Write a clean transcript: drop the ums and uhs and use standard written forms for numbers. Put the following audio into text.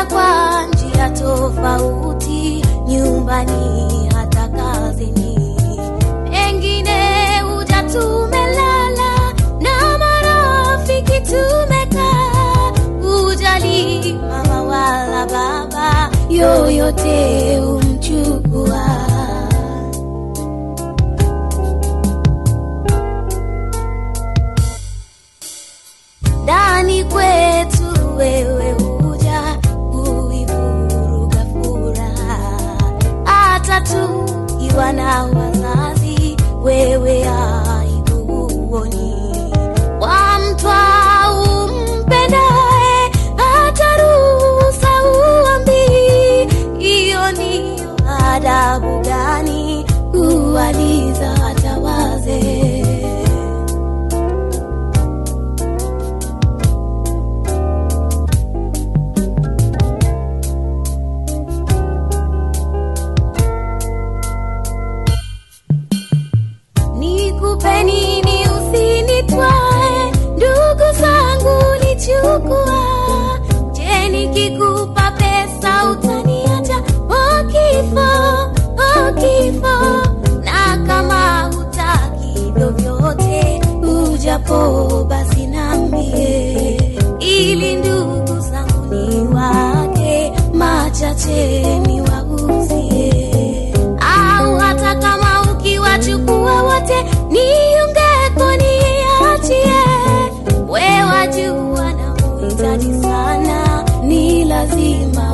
Utakuja kwa njia tofauti, nyumbani hata kazini. Pengine tumelala na marafiki tumekaa, ujali mama wala baba, yoyote umchukua. Ndani kwetu wewe huja kuivuruga furaha, hata tukiwa na wazazi wewe aibu huoni. Wamtwa umpendae hata ruhusa uambii, hiyo ni adabu gani kuwaliza hata wazee? Nikupe nini usinitwae, ndugu zangu nichukua. Je, nikikupa pesa utaniacha? O kifo, na kama hutaki vyovyote, ujapo basi niambie, ili ndugu zangu ni wake machache niwagusie. Au hata kama ukiwachukua wote, niungeko niachie. Wewe wajua na muhitaji sana, ni lazima